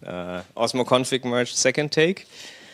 Osmo-config merge second take.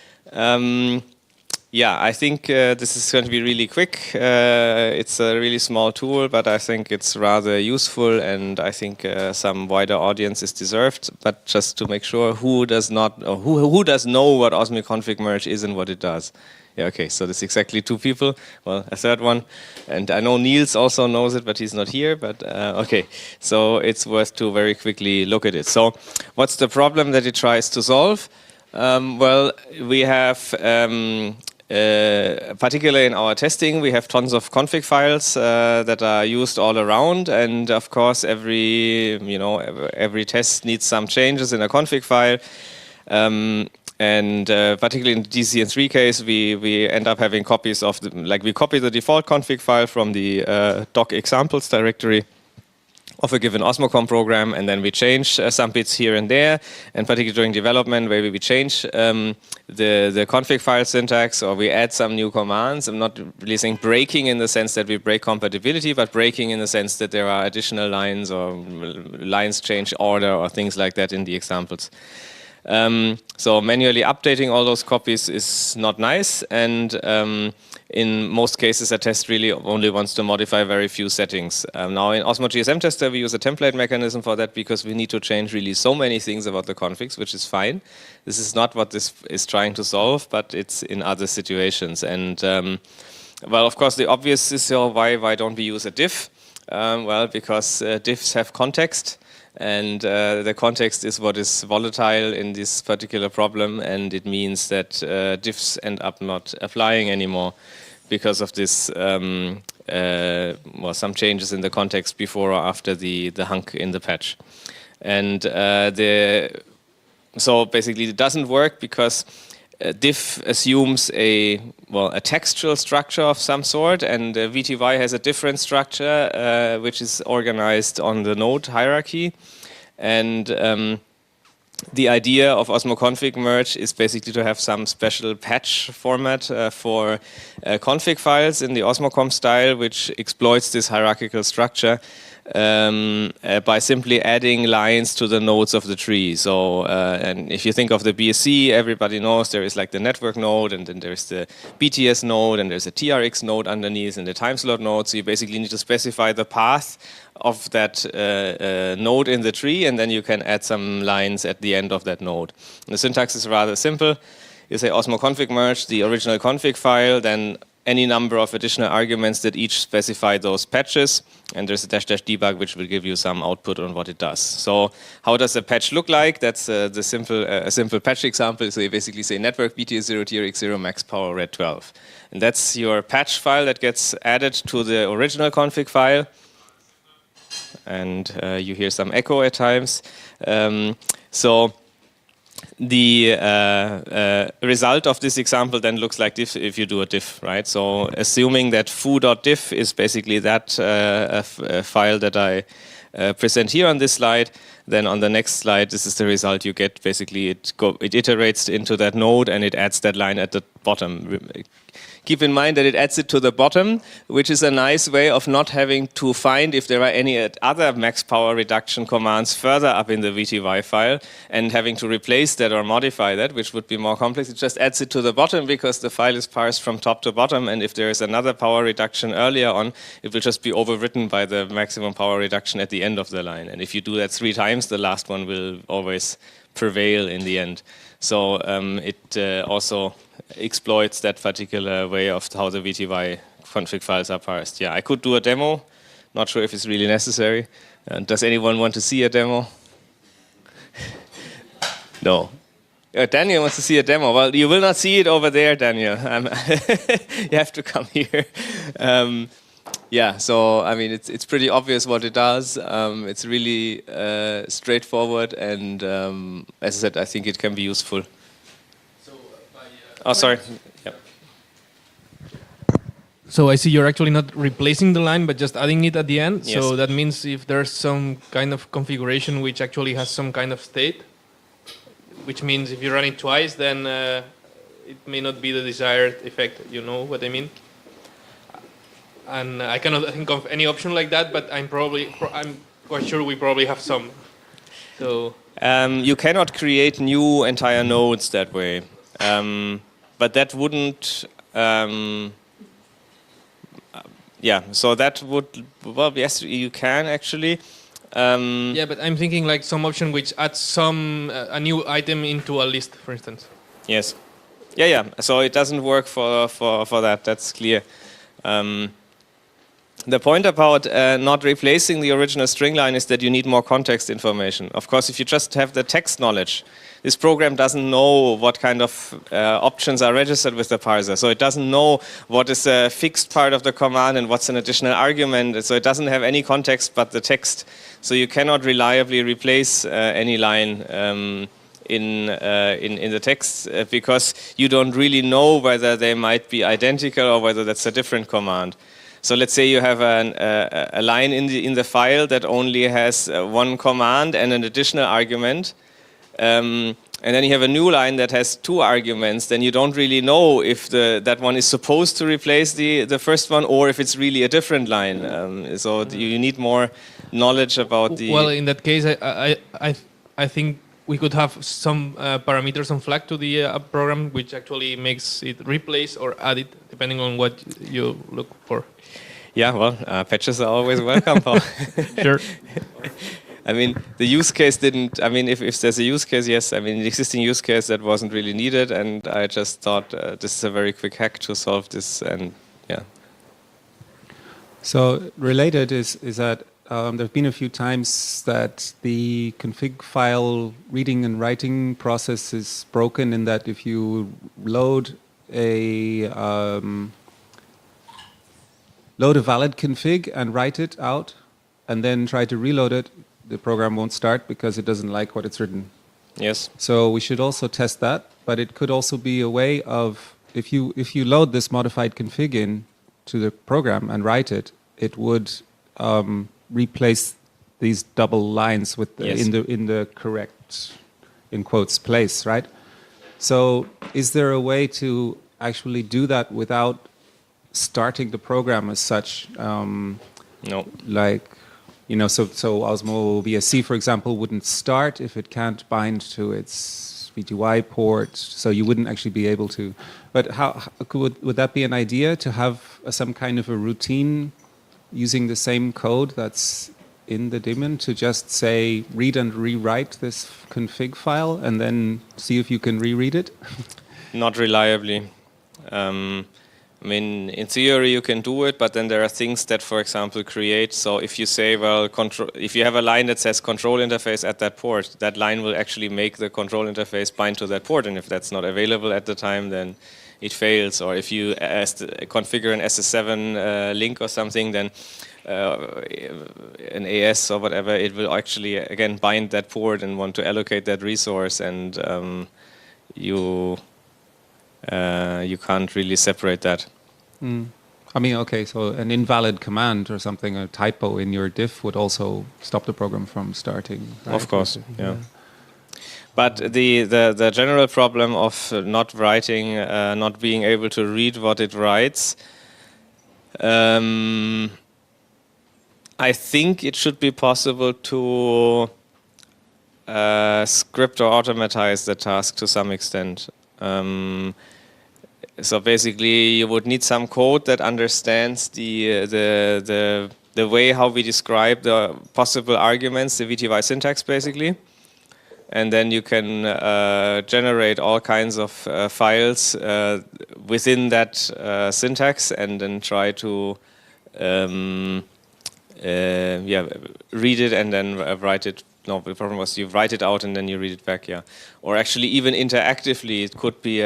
Yeah, I think this is going to be really quick. It's a really small tool, but I think it's rather useful, and I think some wider audience is deserved. But just to make sure, who does not, or who does know what Osmo-config merge is and what it does? Yeah, okay, so there's exactly two people. Well, a third one, and I know Niels also knows it, but he's not here. But okay, so it's worth to very quickly look at it. So, what's the problem that it tries to solve? Well, we have. Particularly in our testing, we have tons of config files that are used all around, and of course, every test needs some changes in a config file. And particularly in the DCN3 case, we end up having copies of we copy the default config file from the doc examples directory of a given Osmocom program, and then we change some bits here and there, and particularly during development, where we change the config file syntax, or we add some new commands. I'm not really saying breaking in the sense that we break compatibility, but breaking in the sense that there are additional lines, or lines change order, or things like that in the examples. So manually updating all those copies is not nice, and in most cases, a test really only wants to modify very few settings. Now in Osmo GSM Tester, we use a template mechanism for that, because we need to change really so many things about the configs, which is fine. This is not what this is trying to solve, but it's in other situations. And well, of course, the obvious is, why don't we use a diff? Well, because diffs have context. And the context is what is volatile in this particular problem, and it means that diffs end up not applying anymore because of this, some changes in the context before or after the hunk in the patch. And so basically it doesn't work because diff assumes a textual structure of some sort, and VTY has a different structure which is organized on the node hierarchy. And the idea of Osmo-config merge is basically to have some special patch format for config files in the Osmocom style, which exploits this hierarchical structure by simply adding lines to the nodes of the tree. So, and if you think of the BSC, everybody knows there is like the network node, and then there's the BTS node, and there's a TRX node underneath, and the time slot node. So you basically need to specify the path of that node in the tree, and then you can add some lines at the end of that node. And the syntax is rather simple. You say Osmo-config merge the original config file, then any number of additional arguments that each specify those patches, and there's a -- debug which will give you some output on what it does. So how does a patch look like? That's the simple patch example. So you basically say network BTS0 TRX0 max power red 12, and that's your patch file that gets added to the original config file. And you hear some echo at times. So the result of this example then looks like this if you do a diff, right? So assuming that foo.diff is basically that file that I present here on this slide, then on the next slide, this is the result you get. Basically, it iterates into that node, and it adds that line at the bottom. Keep in mind that it adds it to the bottom, which is a nice way of not having to find if there are any other max power reduction commands further up in the VTY file and having to replace that or modify that, which would be more complex. It just adds it to the bottom because the file is parsed from top to bottom, and if there is another power reduction earlier on, it will just be overwritten by the maximum power reduction at the end of the line. And if you do that 3 times, the last one will always prevail in the end. So it also exploits that particular way of how the VTY config files are parsed. Yeah, I could do a demo. Not sure if it's really necessary. Does anyone want to see a demo? No. Daniel wants to see a demo. Well, you will not see it over there, Daniel. You have to come here. Yeah, so I mean, it's pretty obvious what it does. It's really straightforward, and as I said, I think it can be useful. Oh, sorry. Yep. So I see you're actually not replacing the line, but just adding it at the end. Yes. So that means if there's some kind of configuration which actually has some kind of state, which means if you run it twice, then it may not be the desired effect. You know what I mean? And I cannot think of any option like that, but I'm quite sure we probably have some. So You cannot create new entire nodes that way, but that wouldn't. Yeah, so that would. Well, yes, you can actually. yeah, but I'm thinking like some option which adds some a new item into a list, for instance. Yes. Yeah. So it doesn't work for that. That's clear. The point about not replacing the original string line is that you need more context information. Of course, if you just have the text knowledge, this program doesn't know what kind of options are registered with the parser. So it doesn't know what is a fixed part of the command and what's an additional argument. So it doesn't have any context but the text. So you cannot reliably replace any line in the text because you don't really know whether they might be identical or whether that's a different command. So let's say you have a line in the file that only has one command and an additional argument, and then you have a new line that has two arguments. Then you don't really know if that one is supposed to replace the first one or if it's really a different line. So you need more knowledge about the. Well, in that case, I think we could have some parameters on flag to the program which actually makes it replace or add it depending on what you look for. Yeah, well, patches are always welcome, Paul. Sure. I mean, the use case didn't. I mean, if there's a use case, yes. I mean, the existing use case that wasn't really needed, and I just thought this is a very quick hack to solve this, and yeah. So related is that there have been a few times that the config file reading and writing process is broken in that if you load a valid config and write it out and then try to reload it, the program won't start because it doesn't like what it's written. Yes. So we should also test that, but it could also be a way of if you load this modified config in to the program and write it, it would replace these double lines with Yes. in the correct in quotes place, right? So is there a way to actually do that without starting the program as such? No. Like, you know, so Osmo VSC, for example, wouldn't start if it can't bind to its VTY port, so you wouldn't actually be able to. But would that be an idea to have some kind of a routine using the same code that's in the daemon to just say read and rewrite this config file and then see if you can reread it? Not reliably. I mean, in theory you can do it, but then there are things that, for example, create. So if you say, well, if you have a line that says control interface at that port, that line will actually make the control interface bind to that port. And if that's not available at the time, then it fails. Or if you configure an SS7 link or something, then an AS or whatever, it will actually, again, bind that port and want to allocate that resource. And you can't really separate that. I mean, okay, so an invalid command or something, a typo in your diff would also stop the program from starting. Right? Of course, yeah. But the general problem of not writing, not being able to read what it writes, I think it should be possible to script or automatize the task to some extent. So basically, you would need some code that understands the way how we describe the possible arguments, the VTY syntax, basically, and then you can generate all kinds of files within that syntax, and then try to read it and then write it. No, the problem was you write it out and then you read it back, yeah. Or actually even interactively, it could be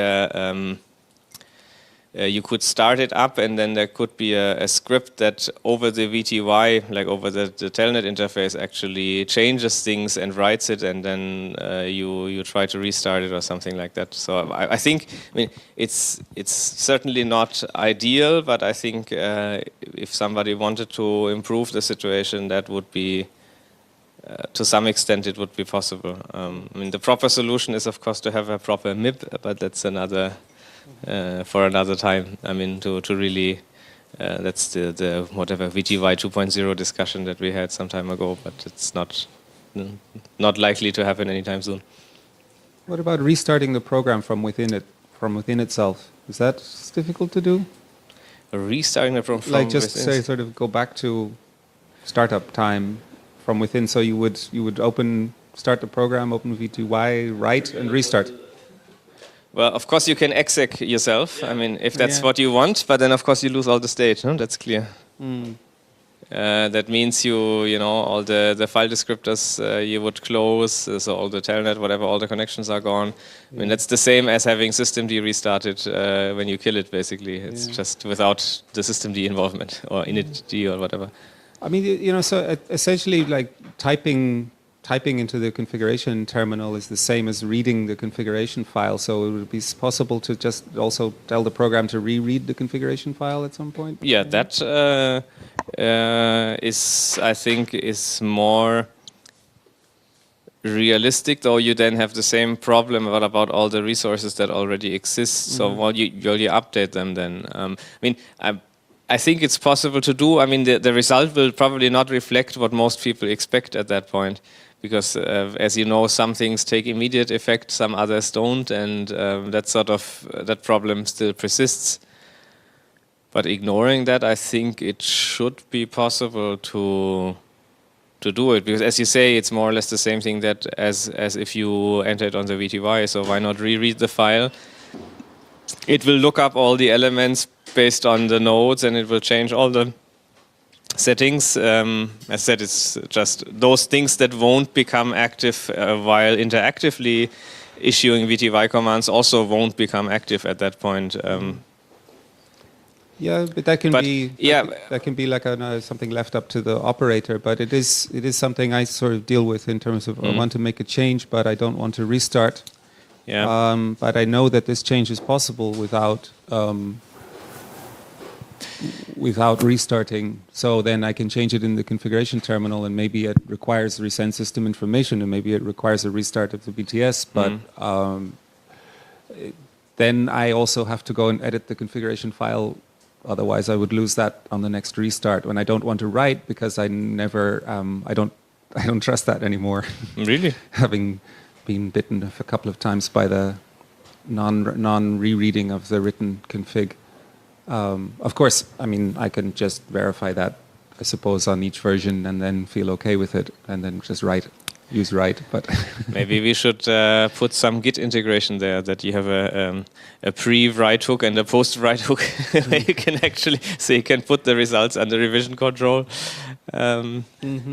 you could start it up and then there could be a script that over the VTY, like over the telnet interface, actually changes things and writes it, and then you try to restart it or something like that. So I think, I mean, it's certainly not ideal, but I think if somebody wanted to improve the situation, that would be to some extent it would be possible. I mean, the proper solution is, of course, to have a proper MIB, but that's another for another time. I mean, to really that's the whatever VTY 2.0 discussion that we had some time ago, but it's not not likely to happen anytime soon. What about restarting the program from within itself? Is that difficult to do? Restarting the from Like just within. say sort of go back to startup time from within. So you would start the program, open V2Y, write and restart. Well, of course you can exec yourself. I mean, if that's Yeah. what you want, but then of course you lose all the state. No? That's clear. That means you know, all the file descriptors you would close, so all the telnet, whatever, all the connections are gone. I mean, that's the same as having systemd restarted when you kill it, basically. It's just without the systemd involvement or initd or whatever. I mean, you know, so essentially, like typing into the configuration terminal is the same as reading the configuration file. So it would be possible to just also tell the program to reread the configuration file at some point. Yeah, that is, I think, is more realistic, though you then have the same problem about all the resources that already exist. So while you update them then. I mean, I think it's possible to do. I mean, the result will probably not reflect what most people expect at that point. Because, as you know, some things take immediate effect, some others don't, and that problem still persists. But ignoring that, I think it should be possible to do it, because as you say, it's more or less the same thing that as if you entered on the VTY. So why not reread the file? It will look up all the elements based on the nodes, and it will change all the settings. As I said, it's just those things that won't become active while interactively issuing VTY commands also won't become active at that point. Yeah, but that can But, be yeah. that can be like something left up to the operator. But it is something I sort of deal with in terms of I want to make a change, but I don't want to restart. Yeah. But I know that this change is possible without restarting. So then I can change it in the configuration terminal, and maybe it requires resend system information, and maybe it requires a restart of the BTS. But then I also have to go and edit the configuration file. Otherwise, I would lose that on the next restart. When I don't want to write, because I never, I don't trust that anymore. Really? Having been bitten a couple of times by the non-rereading of the written config. Of course, I mean, I can just verify that, I suppose, on each version and then feel okay with it and then just use write. But Maybe we should put some Git integration there, that you have a pre-write hook and a post-write hook where you can actually, so you can put the results under revision control. Then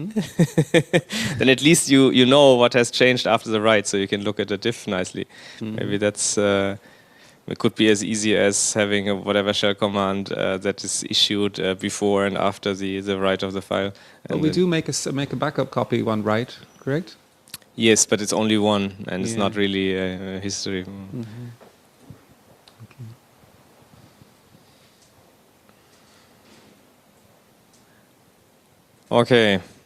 at least you know what has changed after the write, so you can look at the diff nicely. Maybe that's it could be as easy as having a whatever shell command that is issued before and after the write of the file. but we do make a backup copy one write, correct? Yes, but it's only one, and it's Yeah. not really history. Okay.